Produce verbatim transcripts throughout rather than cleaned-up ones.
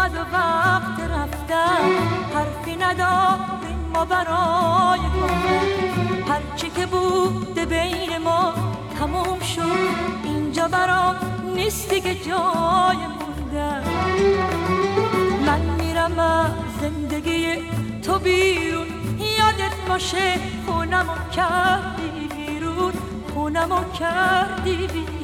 اومد و وقت رفتن، حرفی نداریم ما برای گفتن. هرچی که بوده بین ما تموم شد، اینجا برام نیست دیگه جای موندن. من میرم از زندگی تو بیرون، یادت باشه خونمو کردی بیرون، خونمو کردی بیرون.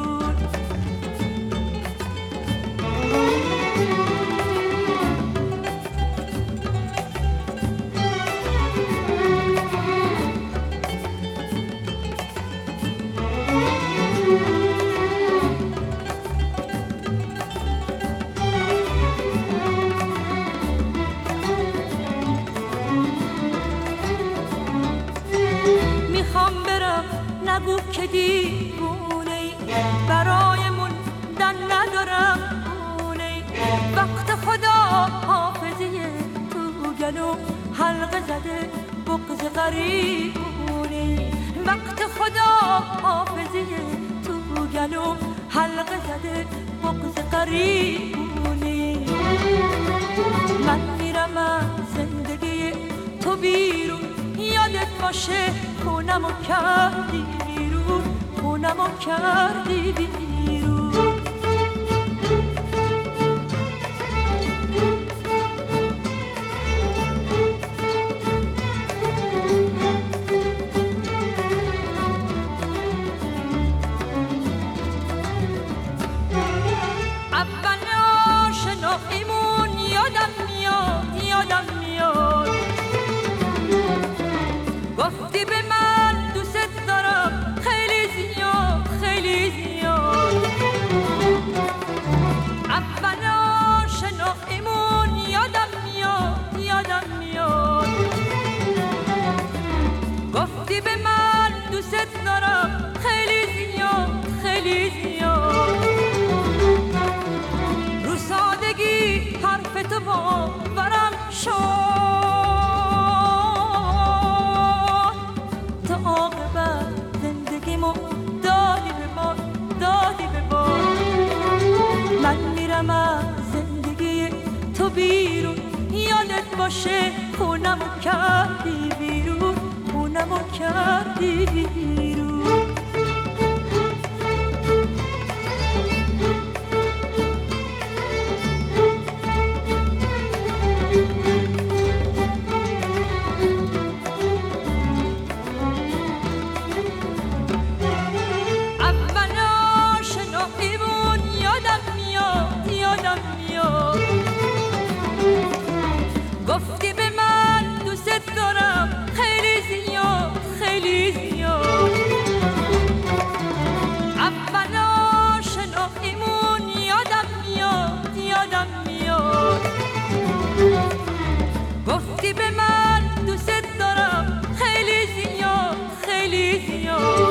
نگو که دیوونه ای، برای موندن ندارم خونه ای. وقت خدا حافظی تو گلو حلقه زده بغض غریبونه ای. وقت خدا حافظی تو گلو حلقه زده بغض غریبونه ای. من میرم از زندگی تو بیرون، یادت باشه خونمو کردی بیرون، خونمو کردی بیرون. اول آشناییمون یادم میاد، یادم میاد. گفتی به من دوست دارم خیلی زیاد، خیلی زیاد. اول آشناییمون یادم میاد، یادم میاد. گفتی به من دوست دارم خیلی زیاد، خیلی زیاد. رو سادگی حرف تو باورم شد، دادی به ما، دادی به ما. من میرم از زندگی تو بیرون، یادت باشه خونمو کردی بیرون، خونمو کردی بیرون. گفتی به من دوست دارم خیلی زیاد، خیلی زیاد. اول آشناییمون یادم میاد، یادم میاد. گفتی به من دوست دارم خیلی زیاد، خیلی زیاد.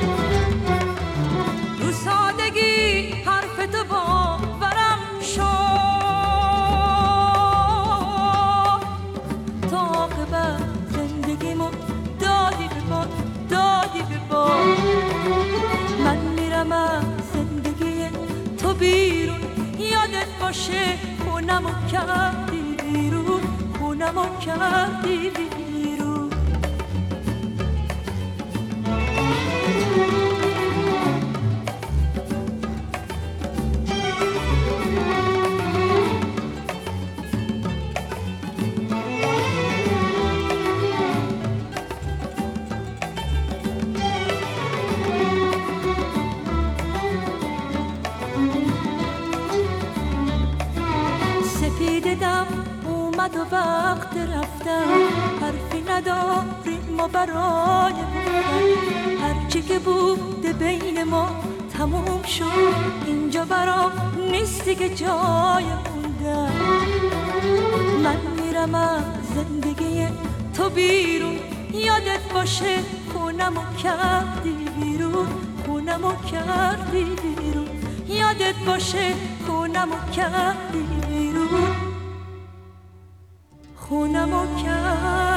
رو سادگی حرف تو باورم شد، دادی به ما، دادی به ما. من میرم از زندگی تو بیرون، یادت باشه خونمو کردی بیرون، خونمو کردی بیرون. دم اومد و وقت رفتن، حرفی نداریم ما برای گفتن. هرچی که بوده بین ما تموم شد، اینجا برام نیست دیگه جای موندن. من میرم از زندگی تو بیرون، یادت باشه خونمو کردی بیرون، خونمو کردی بیرون. یادت باشه خونمو کردی بیرون، خونمو کردی.